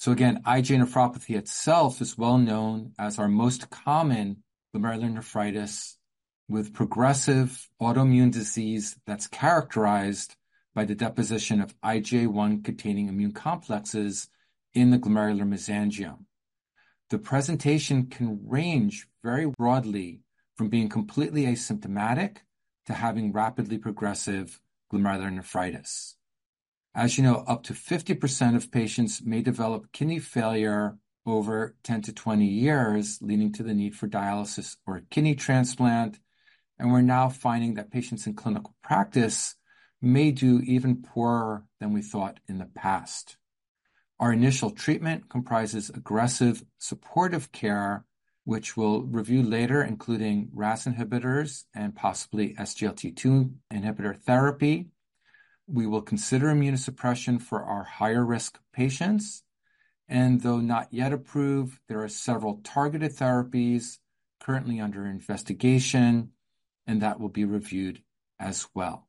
So again, IgA nephropathy itself is well known as our most common glomerular nephritis with progressive autoimmune disease that's characterized by the deposition of IgA1 containing immune complexes in the glomerular mesangium. The presentation can range very broadly from being completely asymptomatic to having rapidly progressive glomerular nephritis. As you know, up to 50% of patients may develop kidney failure over 10 to 20 years, leading to the need for dialysis or a kidney transplant. And we're now finding that patients in clinical practice may do even poorer than we thought in the past. Our initial treatment comprises aggressive supportive care, which we'll review later, including RAS inhibitors and possibly SGLT2 inhibitor therapy. We will consider immunosuppression for our higher risk patients. And though not yet approved, there are several targeted therapies currently under investigation, and that will be reviewed as well.